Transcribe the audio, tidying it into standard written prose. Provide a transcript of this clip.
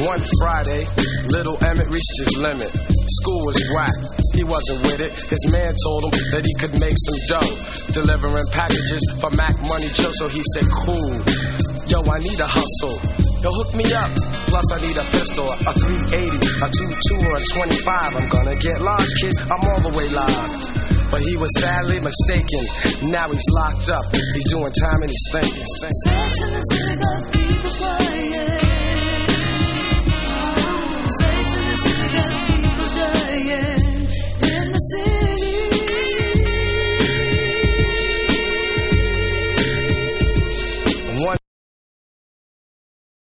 One Friday, little Emmett reached his limit. School was whack, he wasn't with it. His man told him that he could make some dough, delivering packages for Mac Money Joe. So he said, cool, yo, I need a hustle. Yo, hook me up, plus I need a pistol, a 380, a 22 or a 25. I'm gonna get large, kid, I'm all the way live. But he was sadly mistaken, now he's locked up. He's doing time and he's thinking.